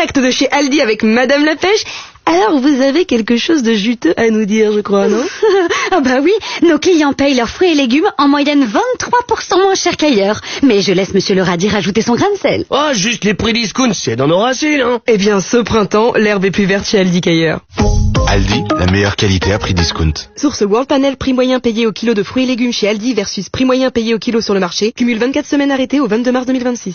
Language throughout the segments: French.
direct de chez Aldi avec Madame la Pêche. Alors vous avez quelque chose de juteux à nous dire, je crois, non? Ah bah oui, nos clients payent leurs fruits et légumes en moyenne 23% moins cher qu'ailleurs. Mais je laisse monsieur le radis rajouter son grain de sel. Oh, juste les prix discount, c'est dans nos racines, hein. Eh bien, ce printemps, l'herbe est plus verte chez Aldi qu'ailleurs. Aldi, la meilleure qualité à prix discount. Source World Panel, prix moyen payé au kilo de fruits et légumes chez Aldi versus prix moyen payé au kilo sur le marché. Cumule 24 semaines arrêtées au 22 mars 2026.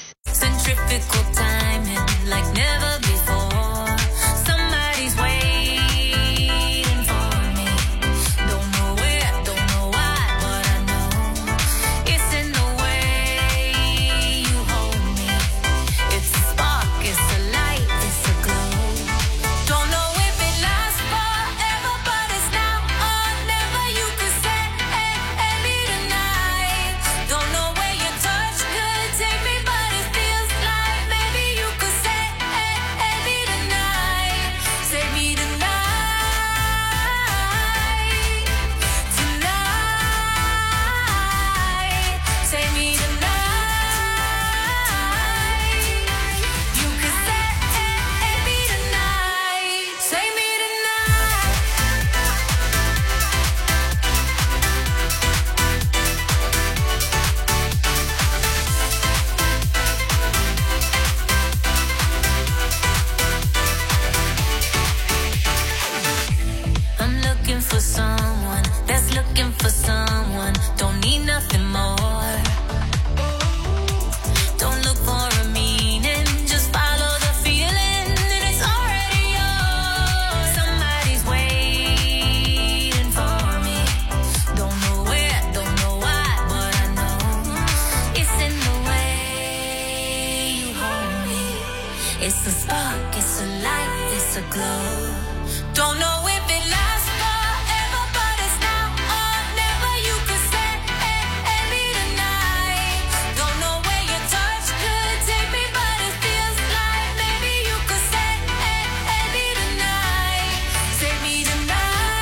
It's a spark, it's a light, it's a glow. Don't know if it lasts forever, but it's now or never. You could set me tonight. Don't know where your touch could take me, but it feels like maybe you could set me tonight. Save me tonight.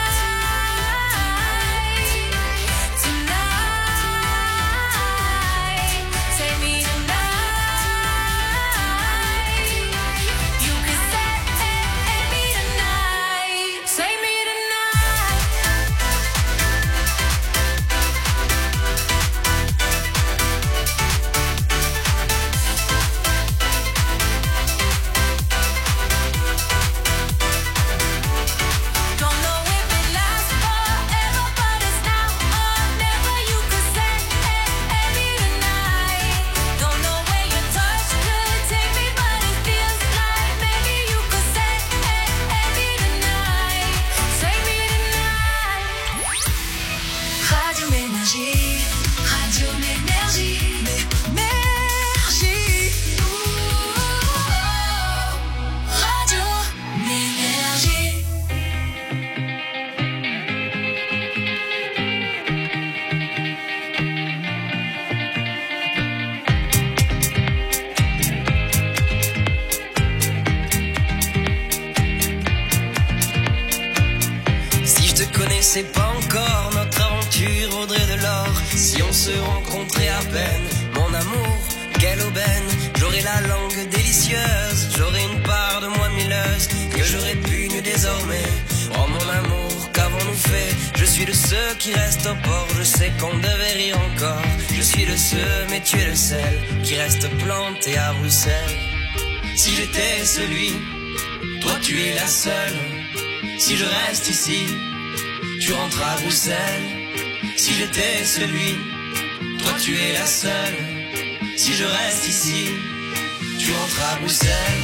Tonight. Save me tonight. C'est pas encore notre aventure vaudrait de l'or si on se rencontrait à peine. Mon amour, quelle aubaine. J'aurais la langue délicieuse, j'aurais une part de moi mielleuse que j'aurais pu nu désormais. Oh mon amour, qu'avons-nous fait? Je suis de ceux qui restent au port, je sais qu'on devait rire encore. Je suis de ceux, mais tu es le seul qui reste planté à Bruxelles. Si j'étais celui, toi tu es la seule. Si je reste ici, tu rentres à Bruxelles. Si j'étais celui, toi tu es la seule. Si je reste ici, tu rentres à Bruxelles.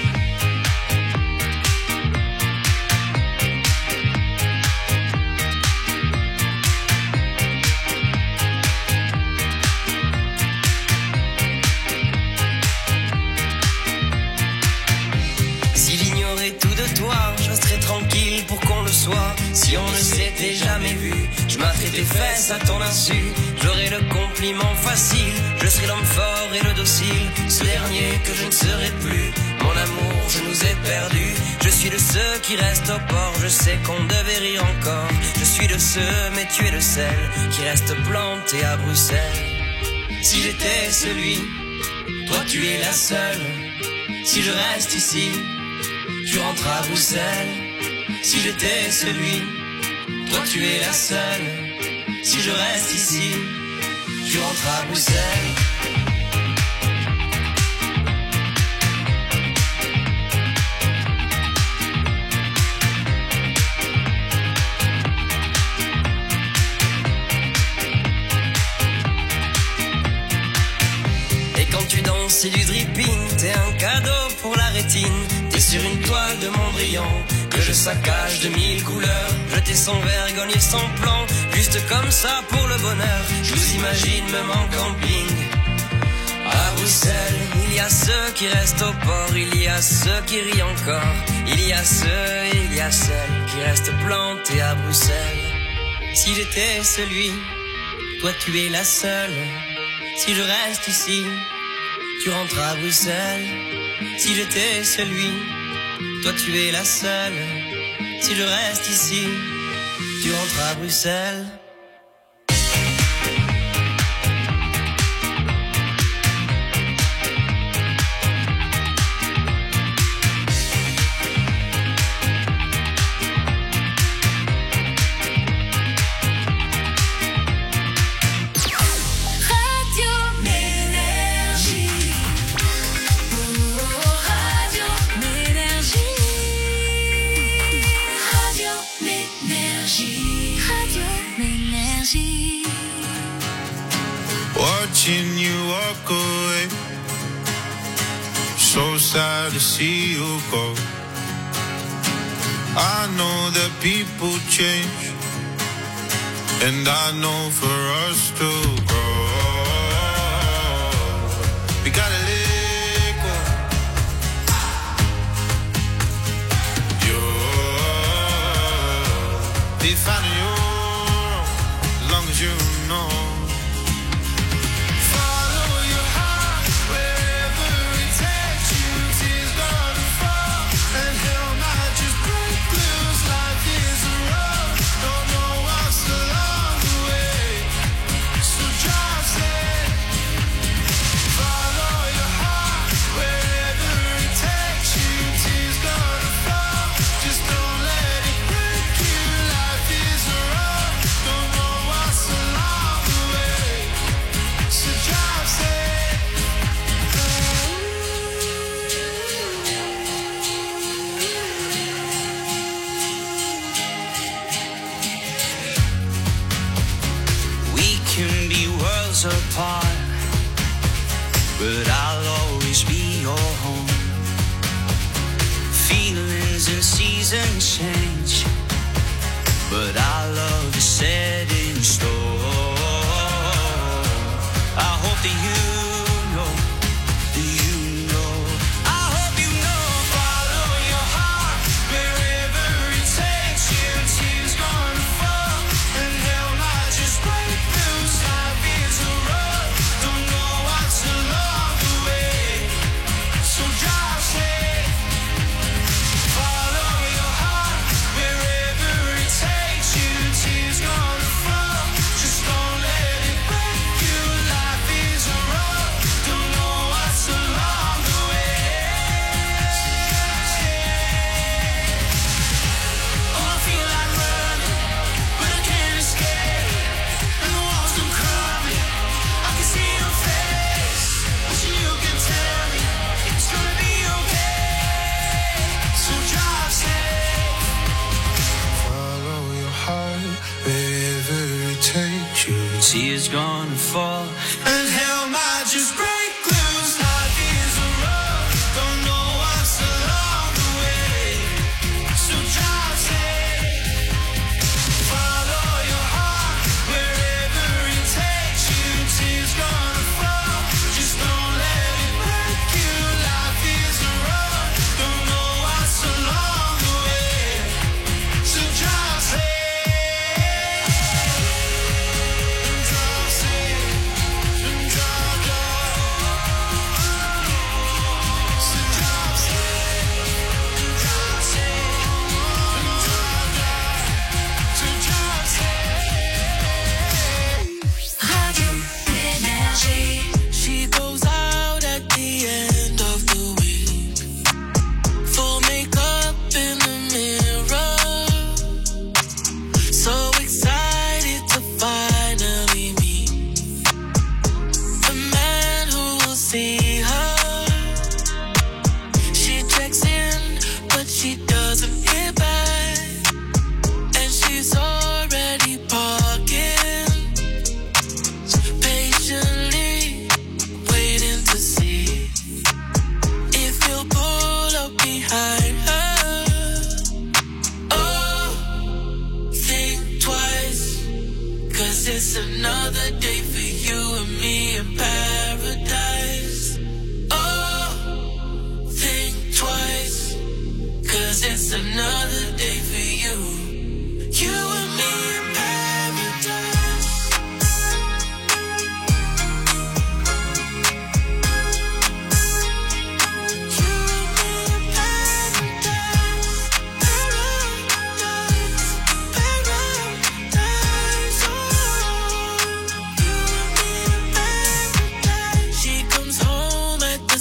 Si j'ignorais tout de toi, je serais tranquille pour qu'on le soit. Si on ne s'était jamais vu, je m'atterais tes fesses à ton insu. J'aurais le compliment facile, je serais l'homme fort et le docile. Ce dernier que je ne serai plus. Mon amour, je nous ai perdus. Je suis de ceux qui restent au port, je sais qu'on devait rire encore. Je suis de ceux, mais tu es le seul qui reste planté à Bruxelles. Si j'étais celui, toi tu es la seule. Si je reste ici, tu rentres à Bruxelles. Si j'étais celui, toi tu es la seule. Si je reste ici, tu rentres à Bruxelles. C'est du dripping, t'es un cadeau pour la rétine. T'es sur une toile de Mondrian que je saccage de 1000 couleurs. Jeter sans vergogne, sans plan, juste comme ça pour le bonheur. Je vous imagine même en camping à Bruxelles. Il y a ceux qui restent au port, il y a ceux qui rient encore. Il y a celles qui restent plantés à Bruxelles. Si j'étais celui, toi tu es la seule. Si je reste ici, tu rentres à Bruxelles. Si j'étais celui, toi tu es la seule. Si je reste ici, tu rentres à Bruxelles. Watching you walk away, so sad to see you go. I know that people change, and I know for us to grow, we gotta let go. You'll be finding your own, as long as you know. Apart, but I'll always be your home. Feelings and seasons change, but our love is set in stone. I hope that you know, I hope you know. Follow your heart wherever it takes you. Tears gonna fall and hell might just break loose. Life is a road, don't know what's along the way, so drive safe. Follow your heart wherever it takes you. Tears gonna fall, just don't let it break you. Life is a road, don't know what's along the way. Oh, I feel like running, but I can't escape. And the walls don't crumble, I can see your face. Wishing you could tell me it's gonna be okay. So drive safe. Follow your heart wherever it takes you. Tears gonna fall and hell might just break loose. Life is a road, don't know what's along the way, so drive safe. Follow your heart wherever it takes you. Tears gonna fall, just don't let it break you. Life is a road, don't know what's along the way, so drive safe. Drive safe.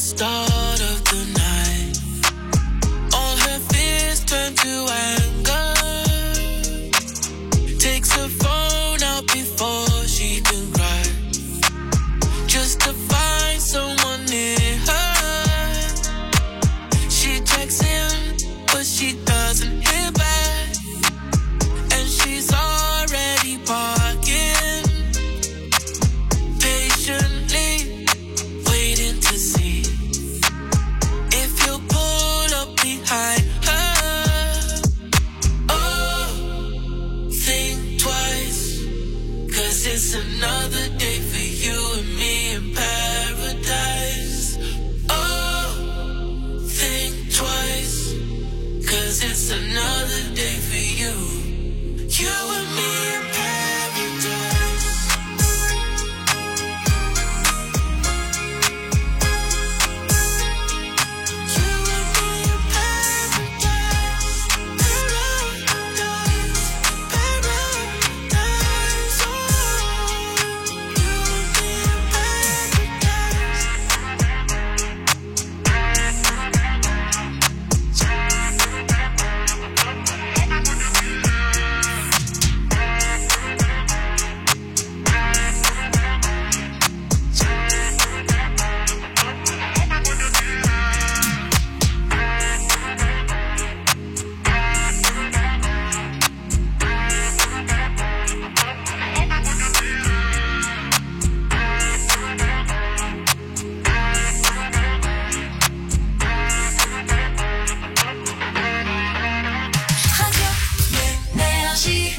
start of the night. All her fears turn to anger. Takes her phone out before she can cry, just to find someone near her. She checks in, but she doesn't hear back, and she's already parking, patiently waiting to see if you'll pull up behind her. Oh, think twice, 'cause it's another day for you and me in paradise. Oh, think twice, 'cause it's another day for you, you and me in paradise. You and me in paradise. Paradise, paradise. Oh, you and me in paradise. Radio Énergie.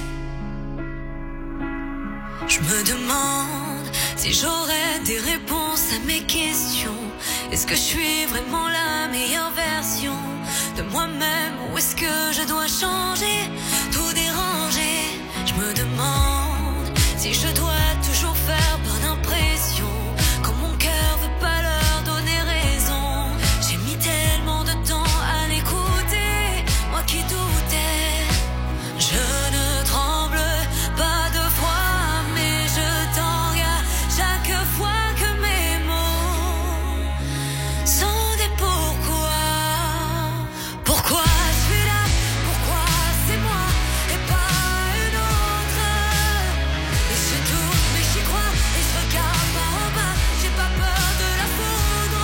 Je me demande si j'aurais des réponses à mes questions. Est-ce que je suis vraiment la meilleure version de moi-même, ou est-ce que je dois changer, tout déranger? Je me demande si je dois toujours faire bonne impression quand mon cœur veut pas leur donner raison. J'ai mis tellement de temps à l'écouter, moi qui doutais. Je ne tremble pas de froid, mais je tangue à chaque fois que mes mots sont des pourquoi. Pourquoi je suis là? Pourquoi c'est moi et pas une autre? Et je doute, mais j'y crois, et je regarde pas en bas. J'ai pas peur de la foudre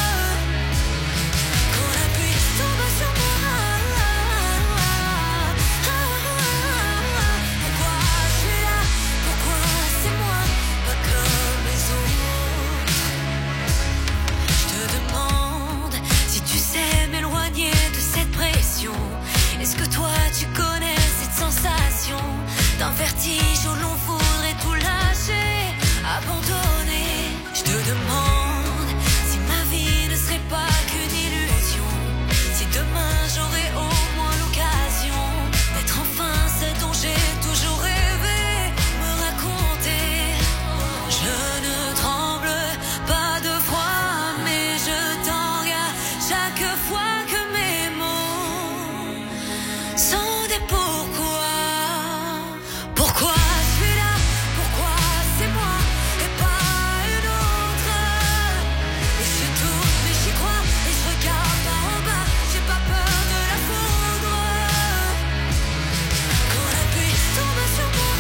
quand la pluie tombe sur moi. Pourquoi je suis là? Pourquoi c'est moi, pas comme les autres? Je te demande si tu sais m'éloigner de cette pression. Est-ce que toi tu connais cette sensation d'un vertige où l'on voudrait tout lâcher, abandonner? Je te demande si ma vie ne serait pas qu'une illusion, si demain j'aurais au moins l'occasion d'être enfin ce dont j'ai toujours rêvé, me raconter. Je ne tremble pas de froid, mais je tangue à chaque fois que mes mots sont des pourquoi. Pourquoi je suis là? Pourquoi c'est moi et pas une autre? Et je doute, mais j'y crois, et je regarde pas en bas. J'ai pas peur de la foudre quand la pluie tombe sur moi.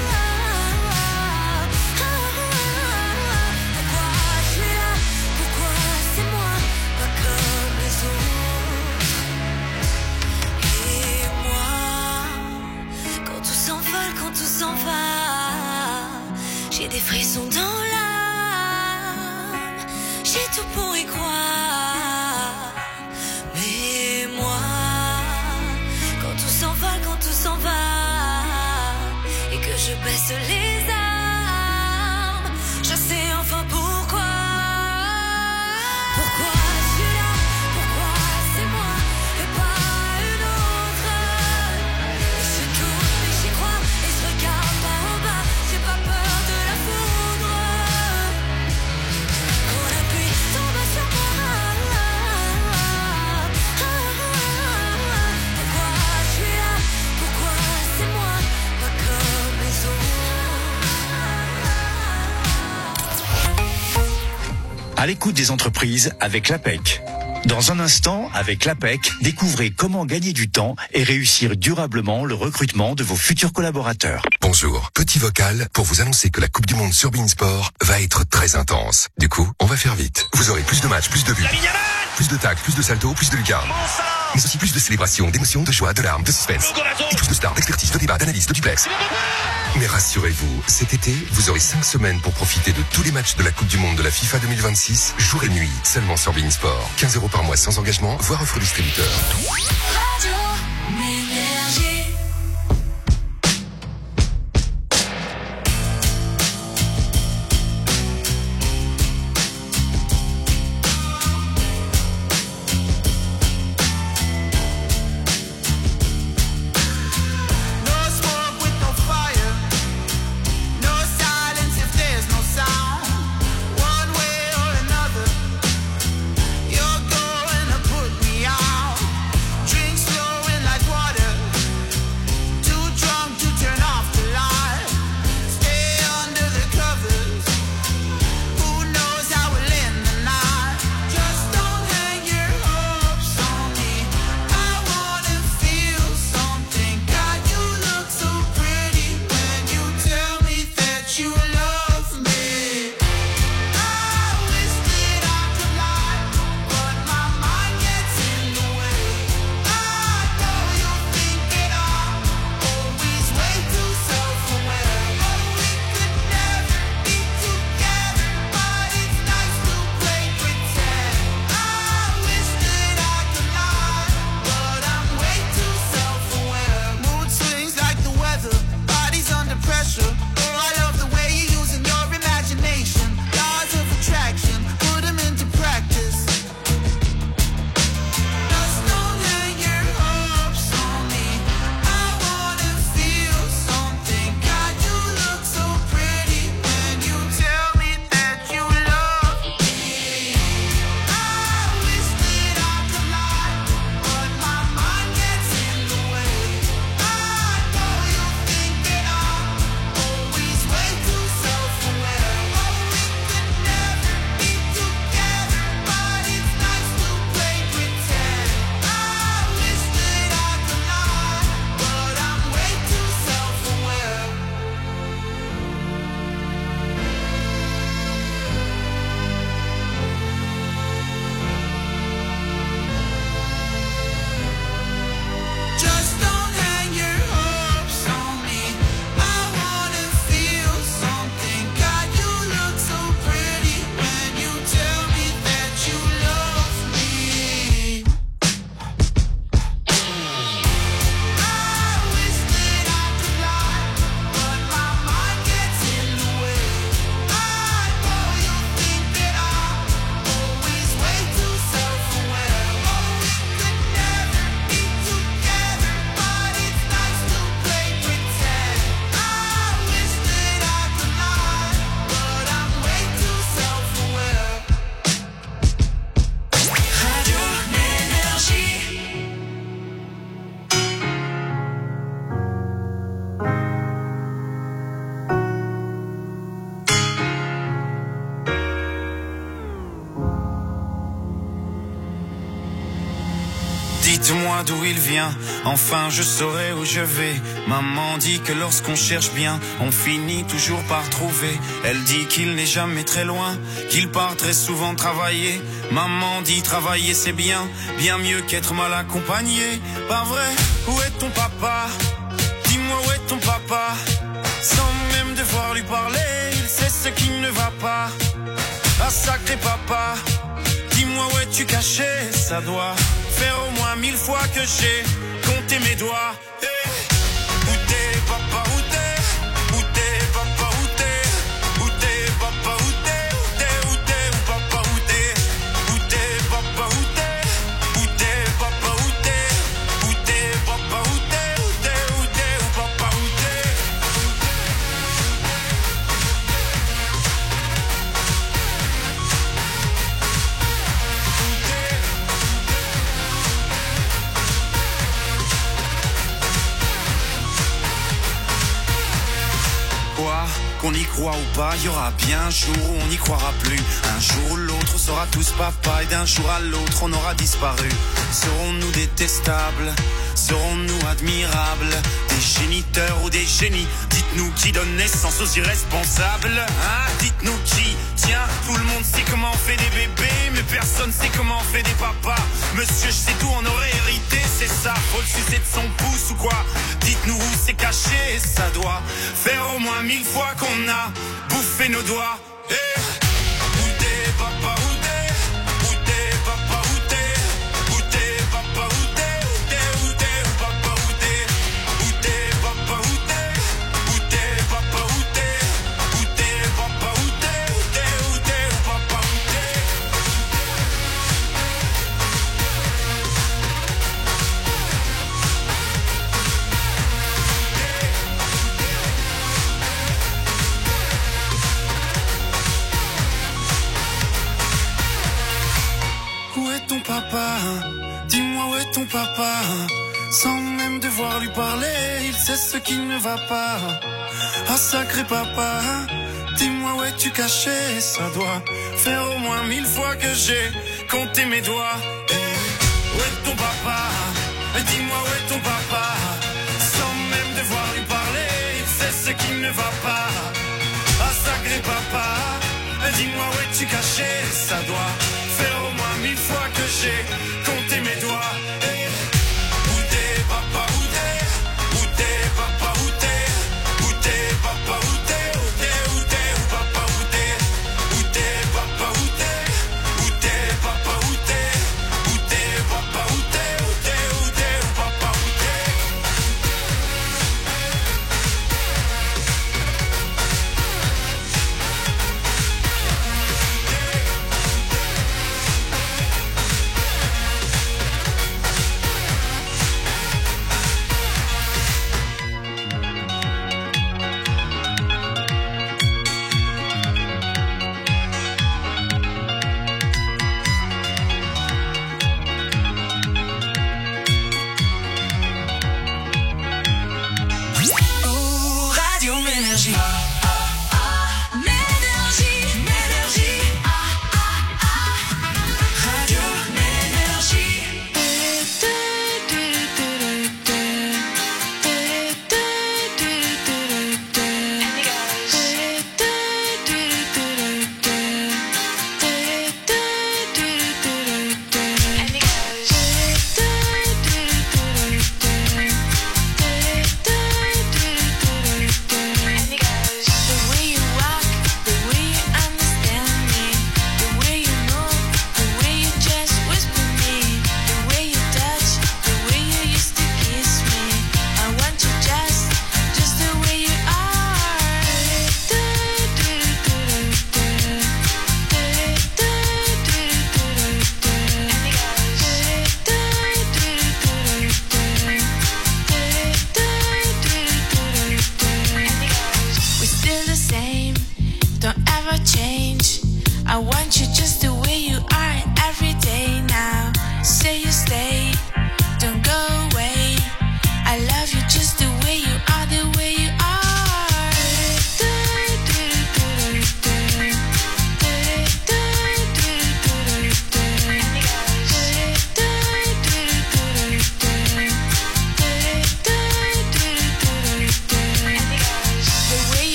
Pourquoi je suis là? Pourquoi c'est moi, pas comme les autres? Et moi, quand tout s'envole, quand tout s'en va, j'ai des frissons dans l'âme, j'ai tout pour y croire. Mais moi, quand tout s'envole, quand tout s'en va, et que je baisse les armes, je sais enfin pourquoi. Pourquoi je suis là? Pourquoi c'est moi et pas une autre? Et je doute, mais j'y crois, et je regarde pas en bas. J'ai pas peur de la foudre quand la pluie tombe sur moi. Pourquoi je suis là? Pourquoi c'est moi, pas comme les autres? À l'écoute des entreprises avec l'APEC. Dans un instant, avec l'APEC, découvrez comment gagner du temps et réussir durablement le recrutement de vos futurs collaborateurs. Bonjour, petit vocal pour vous annoncer que la Coupe du Monde sur beIN Sport va être très intense. Du coup, on va faire vite. Vous aurez plus de matchs, plus de buts, plus de tacles, plus de saltos, plus de lucarnes. Mais aussi plus de célébrations, d'émotions, de joie, de larmes, de suspense. Et plus de stars, d'expertise, de débats, d'analyses, de duplex. Mais rassurez-vous, cet été, vous aurez 5 semaines pour profiter de tous les matchs de la Coupe du Monde de la FIFA 2026, jour et nuit, seulement sur beIN Sport. 15 € par mois sans engagement, voire offre distributeur. Dites-moi d'où il vient, enfin je saurai où je vais. Maman dit que lorsqu'on cherche bien, on finit toujours par trouver. Elle dit qu'il n'est jamais très loin, qu'il part très souvent travailler. Maman dit travailler c'est bien, bien mieux qu'être mal accompagné. Pas vrai, où est ton papa? Dis-moi où est ton papa? Sans même devoir lui parler, il sait ce qui ne va pas. Ah sacré papa, dis-moi où es-tu caché? Ça doit faire au moins 1000 fois que j'ai compté mes doigts. Hey. Où t'es papa, où t'es? Où t'es papa, où t'es? Où t'es papa, où t'es? Où t'es, où t'es, où papa, où t'es? Où t'es papa, où t'es? Où t'es papa, où t'es? Où t'es papa, où t'es? Où t'es, où t'es, où papa, où t'es? qu'on y croit ou pas, il y aura bien un jour où on n'y croira plus. Un jour ou l'autre, on sera tous papa, et d'un jour à l'autre, on aura disparu. Serons-nous détestables? Serons-nous admirables? Des géniteurs ou des génies? Dites-nous qui donne naissance aux irresponsables, hein? Dites-nous qui? Tiens, tout le monde sait comment on fait des bébés, mais personne sait comment on fait des papas. Monsieur, je sais tout, on aurait hérité, c'est ça. Faut le sucer de son pouce ou quoi? Dites-nous où c'est caché, ça doit faire au moins 1000 fois qu'on a bouffé nos doigts. Hey, où t'es, papa, où t'es? Où t'es, papa, où t'es? Où t'es, papa, où t'es? Où t'es, papa, où t'es? Où t'es, papa, où t'es? Où t'es, papa, où t'es? Où t'es, papa, où t'es? Où t'es, papa, où t'es? Où est ton papa? Dis-moi où est ton papa? Sans même devoir lui parler, il sait ce qui ne va pas. Ah sacré papa, dis-moi où es-tu caché? Ça doit faire au moins 1000 fois que j'ai compté mes doigts. Où est ton papa? Dis-moi où est ton papa? Sans même devoir lui parler, il sait ce qui ne va pas. Ah sacré papa, dis-moi où es-tu caché? Ça doit faire au moins 1000 fois que j'ai compté mes doigts. Où t'es papa, où t'es? Où t'es papa, où t'es? Où t'es papa, où t'es? Où t'es, où t'es, où papa, où t'es? Où t'es papa, où t'es? Où t'es papa, où t'es? Où t'es papa, où t'es? Où t'es, où t'es, où papa, où t'es?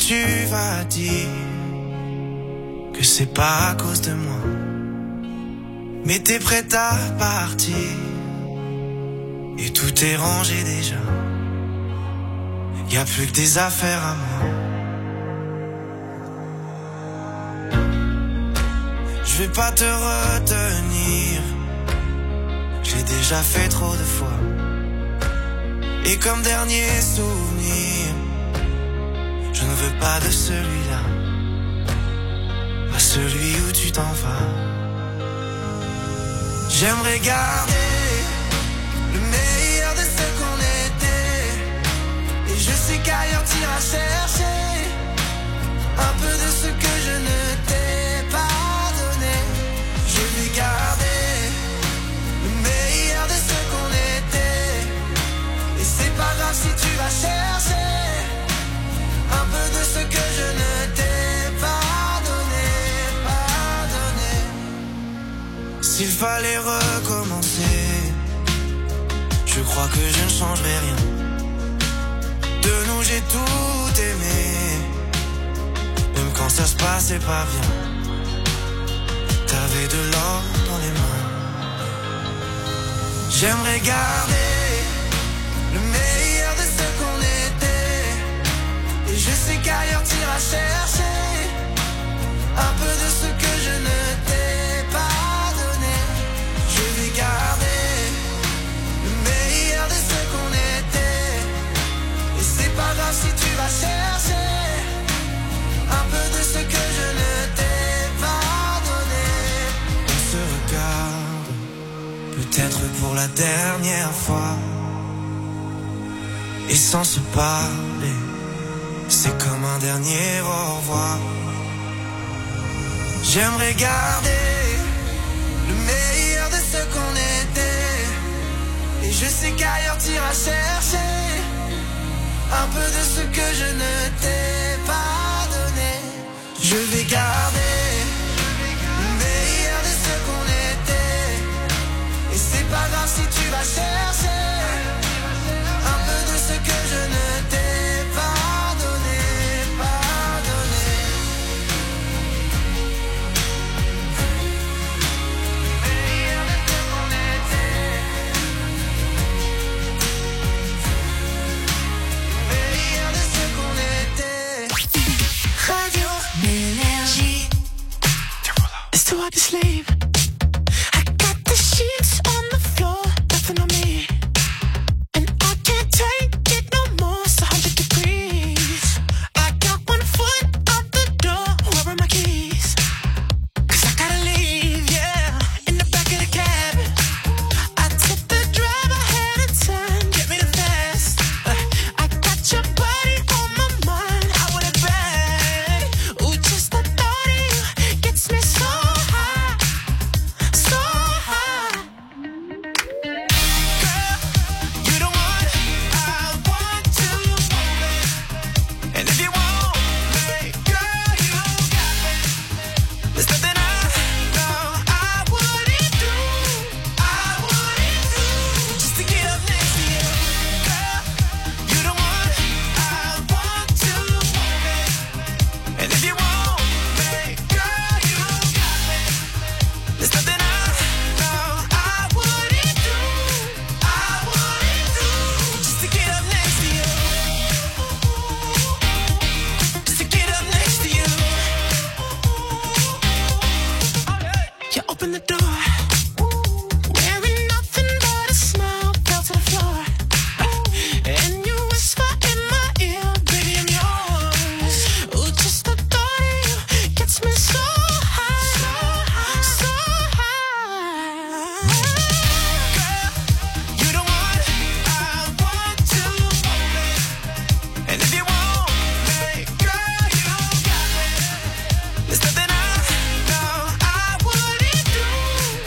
tu vas dire que c'est pas à cause de moi. Mais t'es prête à partir et tout est rangé déjà. Y a plus que des affaires à moi. Je vais pas te retenir, j'ai déjà fait trop de fois. Et comme dernier souvenir, je ne veux pas de celui-là, pas celui où tu t'en vas. J'aimerais garder le meilleur de ce qu'on était. Et je sais qu'ailleurs t'iras chercher un peu de ce que je ne t'ai pas donné. Je vais garder le meilleur de ce qu'on était. Et c'est pas grave si tu vas chercher un peu de ce que je ne t'ai pas donné, pas donné. S'il fallait recommencer, je crois que je ne changerai rien. De nous j'ai tout aimé, même quand ça se passait pas bien. T'avais de l'or dans les mains. J'aimerais garder le meilleur de ce qu'on était. Et je sais qu'ailleurs t'iras chercher un peu de ce que je ne t'ai pas donné. Je vais garder le meilleur de ce qu'on était. Et c'est pas grave si tu vas chercher un peu de ce que je ne t'ai pas donné. On se regarde, peut-être pour la dernière fois. Et sans se parler, c'est comme un dernier au revoir. J'aimerais garder le meilleur de ce qu'on était. Et je sais qu'ailleurs t'iras chercher un peu de ce que je ne t'ai pas donné. Je vais garder le meilleur de ce qu'on était. Et c'est pas grave si tu vas chercher un peu de ce que je ne t'ai pas donné, pas donné. Le meilleur de ce qu'on était. Le meilleur de ce qu'on était. Radio Énergie. It's too hard to sleep. I got the sheets on the floor, nothing on me. And I can't take it no more, it's 100 degrees. I got one foot out the door, where are my keys? 'Cause I gotta leave, yeah, in the back of the cab. I took the drive ahead of time, get me the fast. I got your body on my mind, I want it bad. Ooh, just the thought of you gets me so high, so high. Girl, you the one I want to move it. And if you want me, girl, you got me. There's nothing I know I wouldn't do, just to get up next to you. Girl, you the one I want to move it. And if you want me, girl, you got me. There's nothing I know I wouldn't do, just to get up next to you. Just to get up next to you. You open the door, wearing nothing but a smile, fell to the floor. And you whisper in my ear, baby, I'm yours. Ooh, just the thought of you gets me so high, so high. Girl, you the one I want to move it. And if you want me, girl, you got me. There's nothing I know I wouldn't do,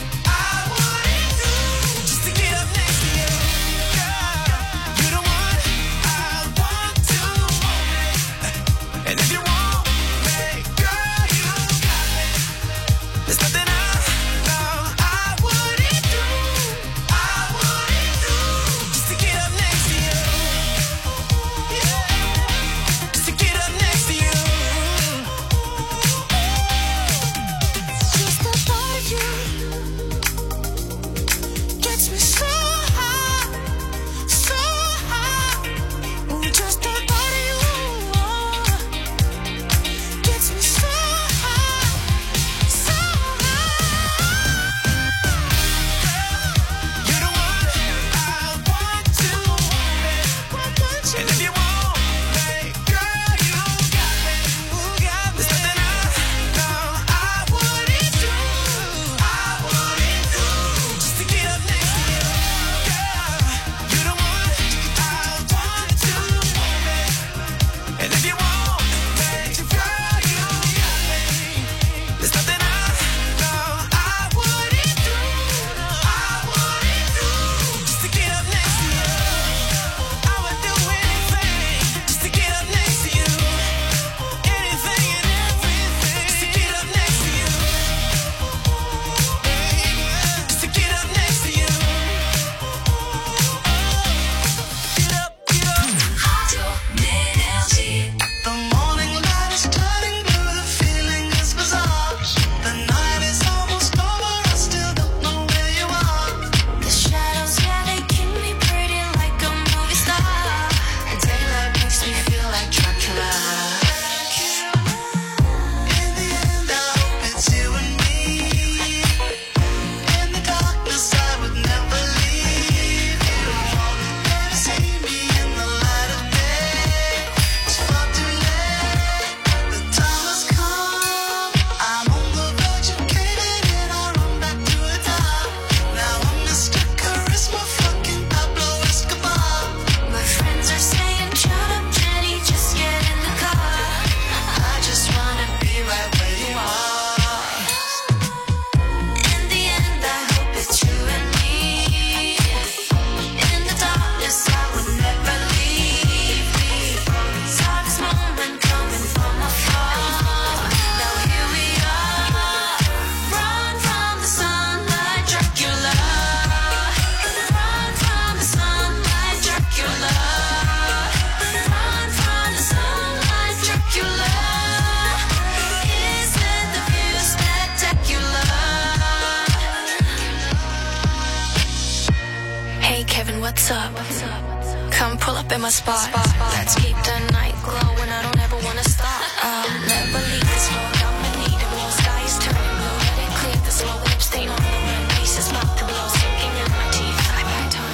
up in my spot. Let's keep the night glowing, I don't ever wanna stop. I'll never leave this road, I'ma need it. Blue sky is turning blue, let it clear the slow whip stain on the wind. Pieces about to blow, sinking in my teeth. I bite tongue.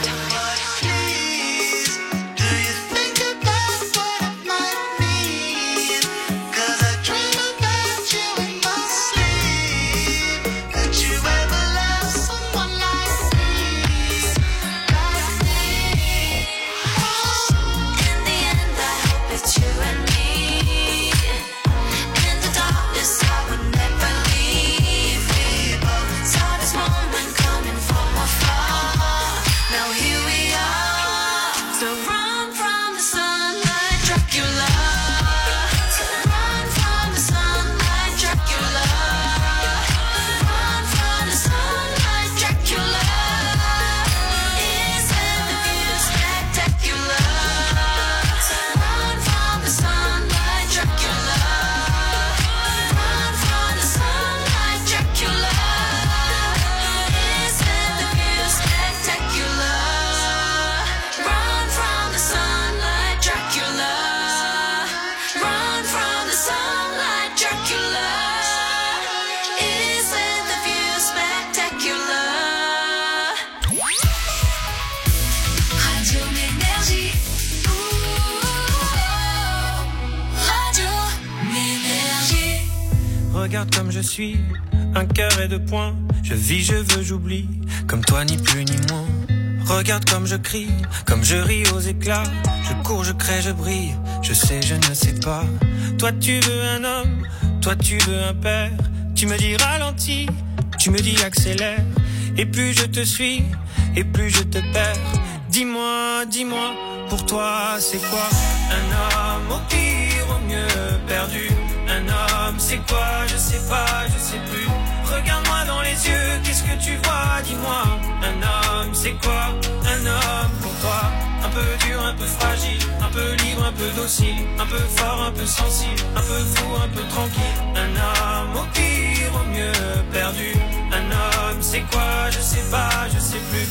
Regarde comme je suis, un cœur et deux poings. Je vis, je veux, j'oublie, comme toi ni plus ni moins. Regarde comme je crie, comme je ris aux éclats. Je cours, je crée, je brille, je sais, je ne sais pas. Toi tu veux un homme, toi tu veux un père. Tu me dis ralentis, tu me dis accélère. Et plus je te suis, et plus je te perds. Dis-moi, dis-moi, pour toi c'est quoi un homme, au pire, au mieux perdu? Un homme, c'est quoi? Je sais pas, je sais plus. Regarde-moi dans les yeux, qu'est-ce que tu vois? Dis-moi. Un homme, c'est quoi? Un homme pour toi. Un peu dur, un peu fragile, un peu libre, un peu docile, un peu fort, un peu sensible, un peu fou, un peu tranquille. Un homme, au pire, au mieux perdu. Un homme, c'est quoi? Je sais pas, je sais plus.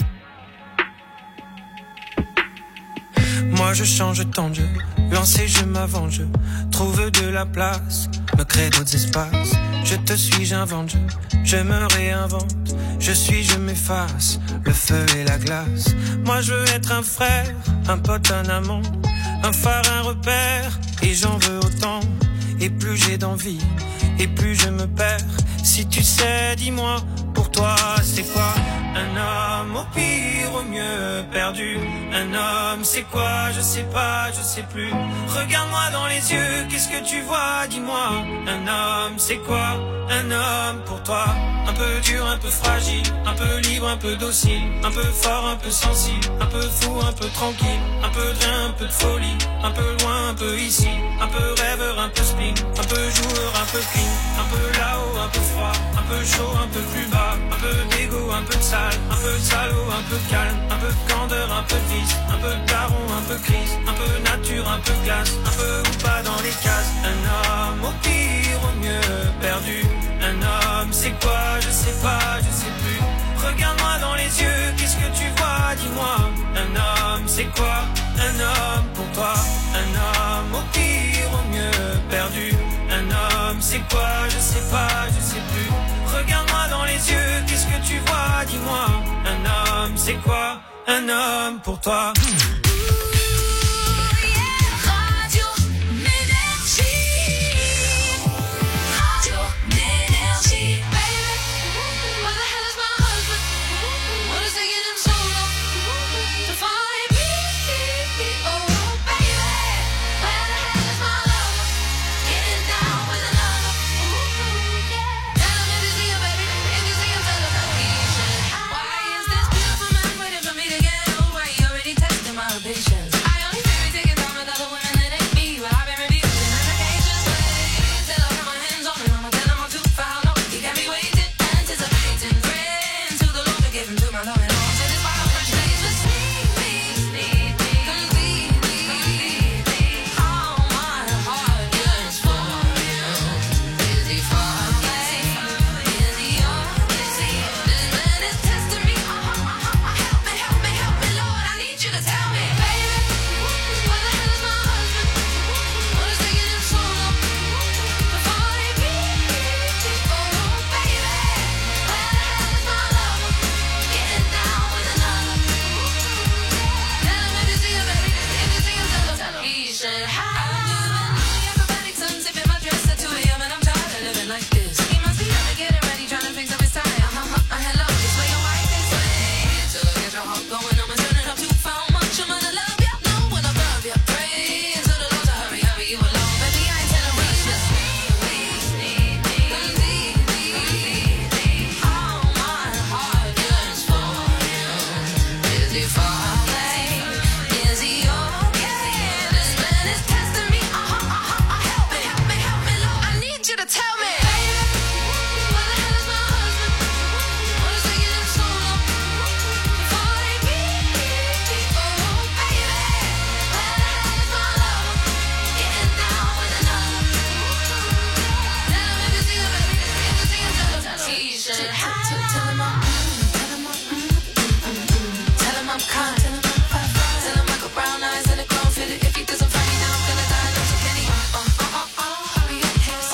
Moi je change tant de jeu, lancé je m'avance, je trouve de la place, me crée d'autres espaces. Je te suis, j'invente, je me réinvente. Je suis, je m'efface, le feu et la glace. Moi je veux être un frère, un pote, un amant, un phare, un repère, et j'en veux autant. Et plus j'ai d'envie, et plus je me perds. Si tu sais, dis-moi, pour toi c'est quoi un homme, au pire, au mieux perdu? Un homme, c'est quoi? Je sais pas, je sais plus. Regarde-moi dans les yeux, qu'est-ce que tu vois? Dis-moi. Un homme, c'est quoi un homme pour toi? Un peu dur, un peu fragile, un peu libre, un peu docile, un peu fort, un peu sensible, un peu fou, un peu tranquille, un peu de rien, un peu de folie, un peu loin, un peu ici, un peu rêveur, un peu spleen, un peu joueur, un peu clean, un peu là-haut, un peu froid, un peu chaud, un peu plus bas, un peu d'égo, un peu de sale, un peu de salaud, un peu de calme, un peu de candeur, un peu de vice, un peu de daron, un peu crise, un peu nature, un peu classe, un peu ou pas dans les cases. Un homme, au pire, au mieux perdu. Un homme, c'est quoi? Je sais pas, je sais plus. Regarde-moi dans les yeux, qu'est-ce que tu vois? Dis-moi. Un homme, c'est quoi un homme pour toi? Un homme, au pire, au mieux perdu. Un homme, c'est quoi? Je sais pas, je sais plus. Regarde-moi dans les yeux, qu'est-ce que tu vois? Dis-moi. Un homme, c'est quoi un homme pour toi? My should have. Tell him I'm kind. Tell him I got brown eyes and a chrome fitted. If he doesn't find me now, I'm gonna die. Don't you penny? Hurry up, hips.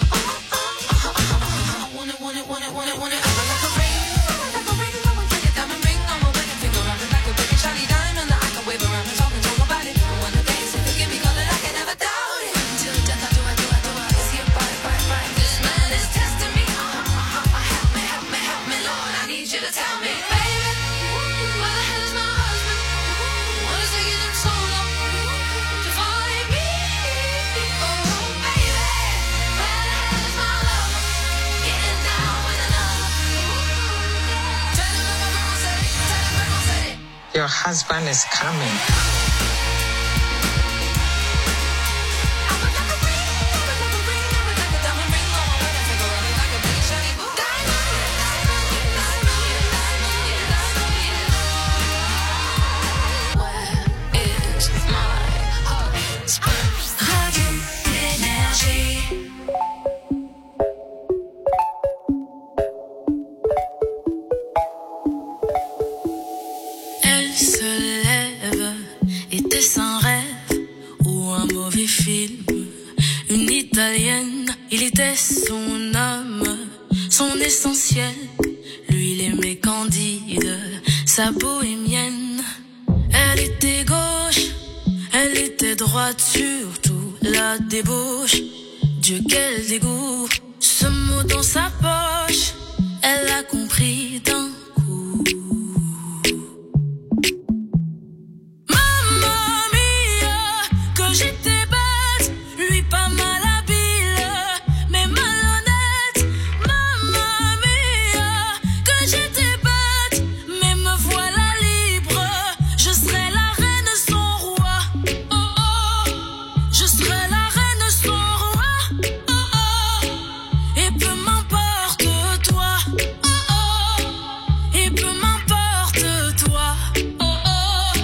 Want it. I'm like a ring. I'm like a diamond ring on my wedding finger. I'm like a big shiny diamond that I can wave around and talk about it. But one of the days, if you give me color, I can never doubt it. Till death, I do. Is he a right? This man is testing me. Help me, Lord. I need you to tell me, baby. Where the hell is my husband? What is taking him so long to find me? Oh, baby, where the hell is my lover? Getting down with another. Tell him like I'm gonna say it. Your husband is coming. Elle se lève, était-ce un rêve ou un mauvais film? Une italienne, il était son âme, son essentiel. Lui, il aimait Candide, sa bohémienne. Elle était gauche, elle était droite, surtout la débauche. Dieu, quel dégoût, ce mot dans sa poche, elle a compris d'un coup. Mamma mia, que j'étais bête, lui pas mal habile, mais malhonnête. Mamma mia, que j'étais bête, mais me voilà libre. Je serai la reine son roi. Oh oh, je serai la reine son roi. Oh oh, et peu m'importe toi. Oh oh, et peu m'importe toi. Oh oh.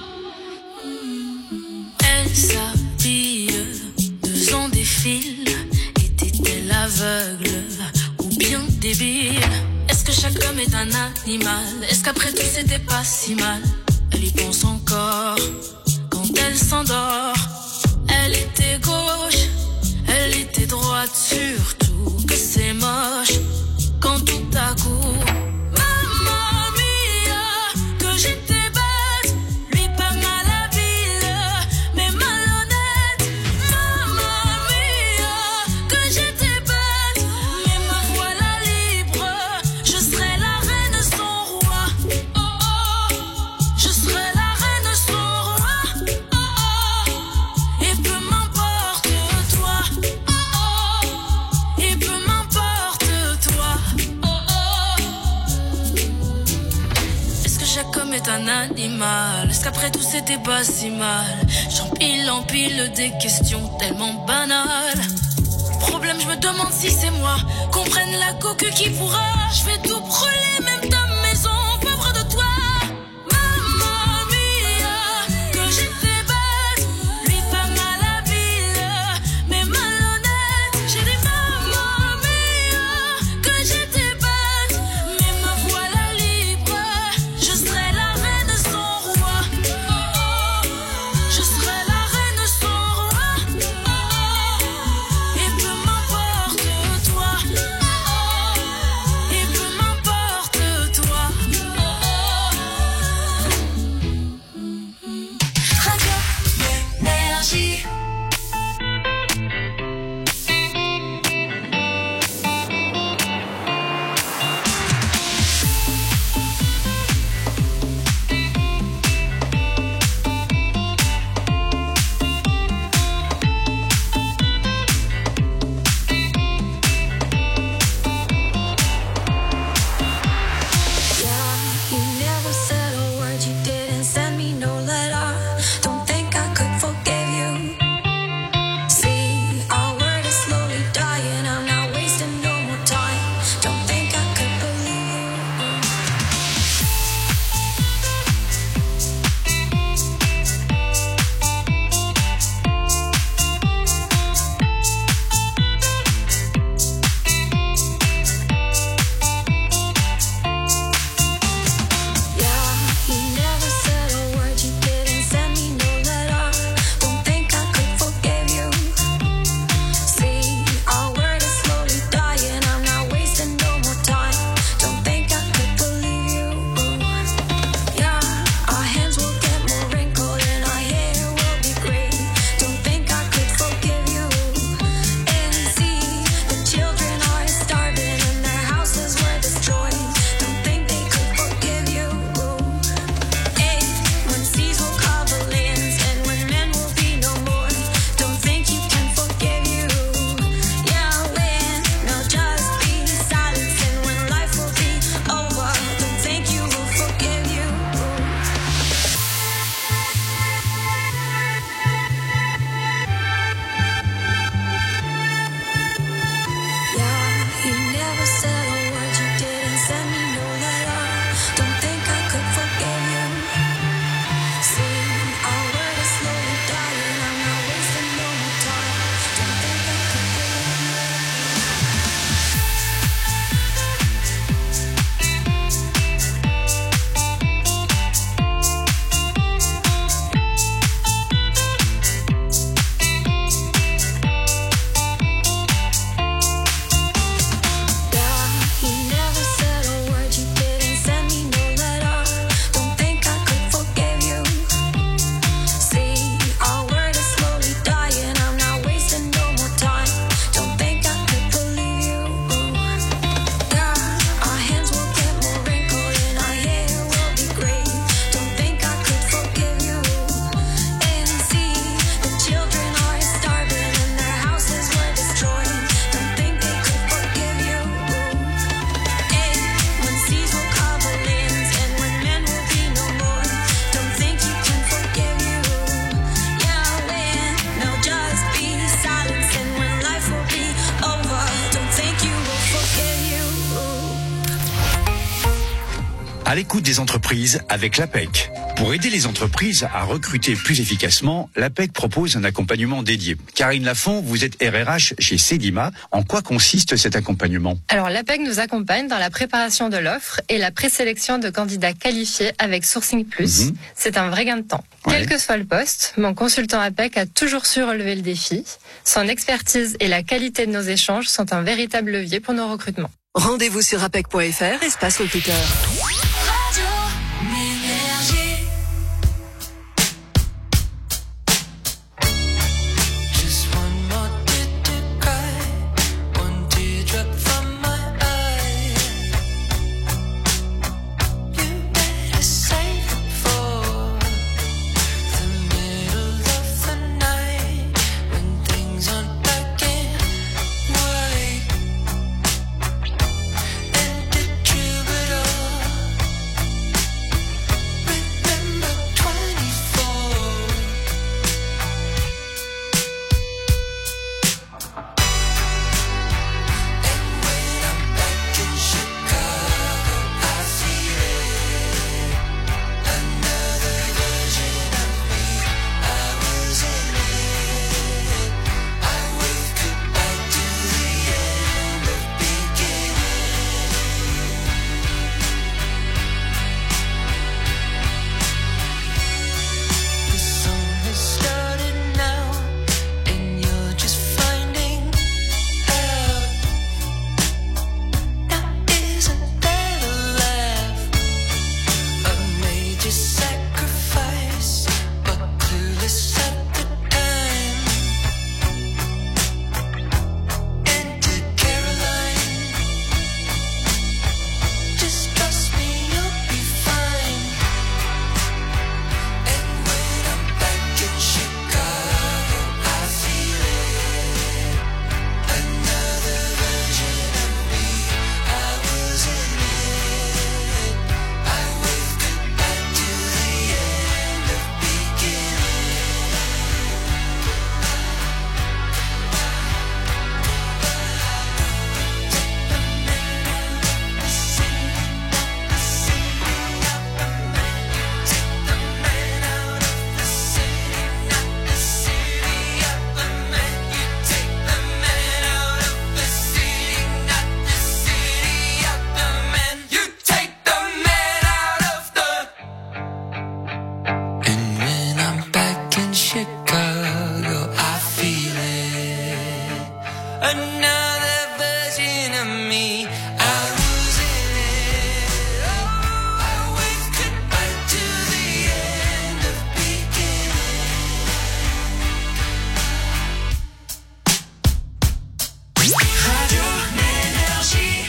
Elle s'habille, 2 ans défile. Était-elle aveugle ou bien débile? Est-ce que chaque homme est un animal? Est-ce qu'après tout c'était pas si mal? Elle y pense encore quand elle s'endort. Elle était gauche, elle était droite, surtout que c'est moche quand tout à coup. Mamma mia, que j'étais bête, lui pas mal habile, mais malhonnête. Mamma mia, que j'étais bête, mais me voilà libre. Je serai la reine son roi. Oh oh, je serai la reine son roi. Oh oh, et peu m'importe toi. Oh oh, et peu m'importe toi. Oh oh. Est-ce que chaque homme est un animal? Est-ce qu'après tout c'était pas si mal? J'empile des questions tellement banales. Problème, je me demande si c'est moi. Qu'on prenne la coque qui pourra. Je vais tout brûler, même ta maison, pauvre de toi. Mamma mia, que j'étais bête, lui pas mal habile, mais malhonnête. J'ai dit mamma mia, que j'étais bête, mais me voilà libre. Je serai la reine son roi. Oh oh, je serai la reine son roi. Oh oh, et peu m'importe toi. Oh oh, et peu m'importe toi. À l'écoute des entreprises avec l'APEC. Pour aider les entreprises à recruter plus efficacement, l'APEC propose un accompagnement dédié. Karine Lafont, vous êtes RRH chez Sedima. En quoi consiste cet accompagnement? Alors l'APEC nous accompagne dans la préparation de l'offre et la présélection de candidats qualifiés avec Sourcing Plus. C'est un vrai gain de temps. Ouais. Quel que soit le poste, mon consultant APEC a toujours su relever le défi. Son expertise et la qualité de nos échanges sont un véritable levier pour nos recrutements. Rendez-vous sur apec.fr, espace recruteur. Just one more tear to cry, one teardrop from my eye. You better save it for the middle of the night when things aren't black and white. And the troubadour, remember 24. The song has started now, and you're just finding out. Now isn't that a laugh? A major sacrifice, but clueless at the time. And to Caroline, just trust me, you'll be fine. And when I'm back in Chicago, I feel it. Another version of me, I was in it. I wave goodbye to the end of And when I'm back in Chicago, I feel it. Another version of me, I was in it. Oh, I wave goodbye to the end of beginning. Radio Énergie.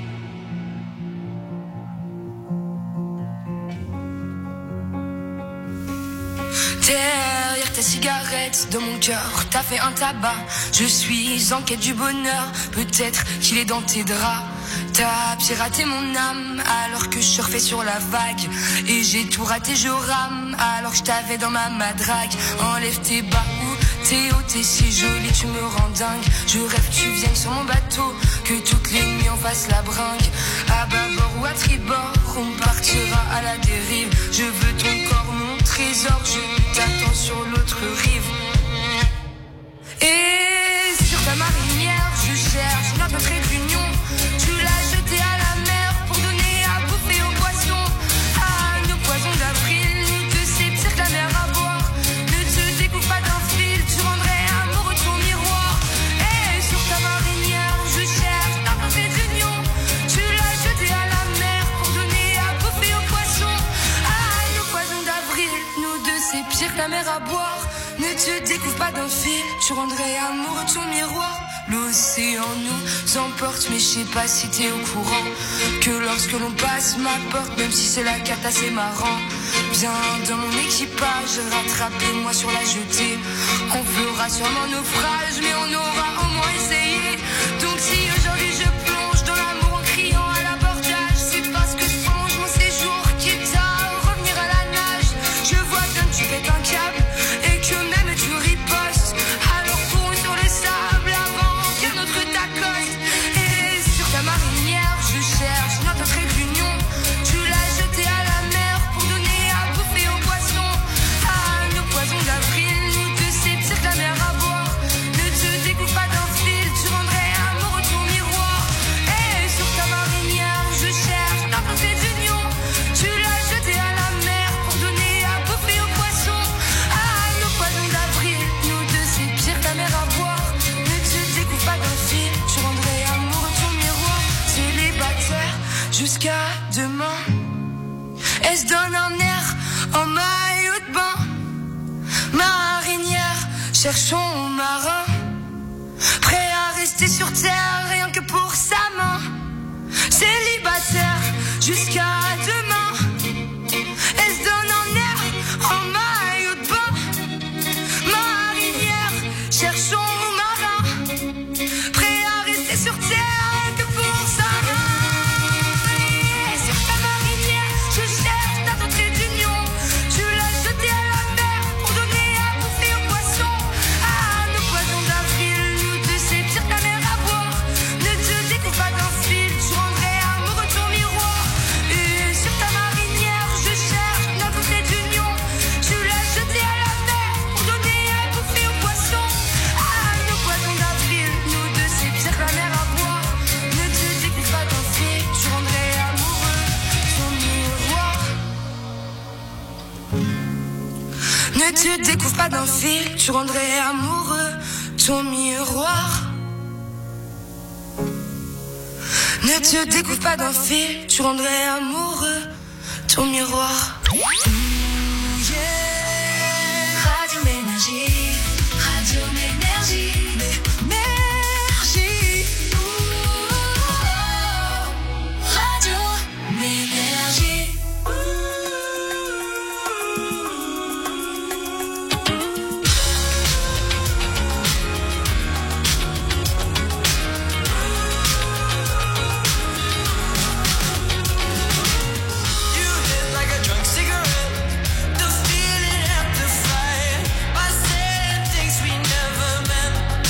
Derrière ta cigarette, dans mon cœur, t'as fait un tabac. Je suis en quête du bonheur, peut-être qu'il est dans tes draps. T'as piraté mon âme alors que je surfais sur la vague. Et j'ai tout raté, je rame alors que je t'avais dans ma madrague. Enlève tes bas ou t'es haut, t'es si jolie, tu me rends dingue. Je rêve que tu viennes sur mon bateau, que toutes les nuits on fasse la bringue. À bâbord ou à tribord, on partira à la dérive. Je veux ton corps, mon trésor, je t'attends sur l'autre rive. Et sur ta marinière, je cherche notre trait d'union. Tu l'as jeté à la mer pour donner à bouffer aux poissons. Ah, nos poisons d'avril, nous deux c'est pire que la mer à boire. Ne te découpe pas d'un fil, tu rendrais amoureux de ton miroir. Et sur ta marinière, je cherche notre trait d'union. Tu l'as jeté à la mer pour donner à bouffer aux poissons. Ah, nos poisons d'avril, nous deux c'est pire que la mer à boire. Ne te découvre pas d'un fil, tu rendrais amoureux de ton miroir. L'océan nous emporte, mais je sais pas si t'es au courant que lorsque l'on passe ma porte, même si c'est la carte assez marrant, viens dans mon équipage, rattrapez-moi sur la jetée. On fera sûrement naufrage, mais on aura au moins essayé. Donc si aujourd'hui je plonge dans l'amour en criant à l'abordage, c'est parce que je songe mon séjour, quitte à revenir à la nage. Je vois bien que tu pètes un câble et que même tu ripostes. Alors cours sur le sable avant qu'un autre t'accoste. Et sur ta marinière, je cherche notre trait d'union. Tu l'as jeté jusqu'à demain. Elle se donne un air en maillot de bain. Marinière, cherchons marin, prêt à rester sur terre rien que pour sa main. Célibataire jusqu'à demain. Elle se donne un air en maillot de bain. Marinière, cherchons marin, prêt à rester sur terre rien que pour sa main. Et sur ta marinière, je cherche ta trait d'union. Tu l'as jeté à la mer pour donner à bouffer aux poissons. Ah, nos poissons d'avril, nous deux c'est pire que la mer à boire. Ne te découpe pas d'un fil, tu rendrais amoureux de ton miroir. Et sur ta marinière, je cherche notre trait d'union. Tu l'as jeté à la mer pour donner à bouffer aux poissons. Ah, nos poissons d'avril, nous deux c'est pire que la mer à boire. Ne te découpe pas d'un fil, tu rendrais amoureux ton miroir. Ne te découvre pas d'un fil, tu rendrais amoureux ton miroir. Ne te découvre pas d'un fil, tu rendrais amoureux ton miroir. Radio Ménergie, Radio Ménergie, Ménergie. Radio Ménergie. You hit like a drunk cigarette. The feeling amplified by saying things we never meant.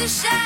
shine.